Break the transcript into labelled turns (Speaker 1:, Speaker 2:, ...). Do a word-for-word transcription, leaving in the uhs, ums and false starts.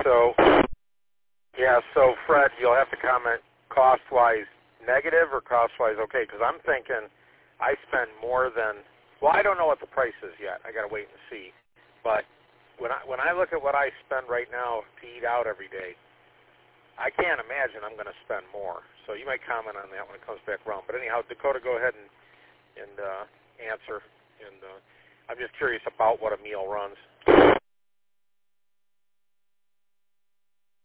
Speaker 1: So, yeah, so Fred, you'll have to comment cost-wise negative or cost-wise okay, because I'm thinking I spend more than, well, I don't know what the price is yet. I got to wait and see. But when I when I look at what I spend right now to eat out every day, I can't imagine I'm going to spend more. So you might comment on that when it comes back around. But anyhow, Dakota, go ahead and, and uh, answer. And uh, I'm just curious about what a meal runs.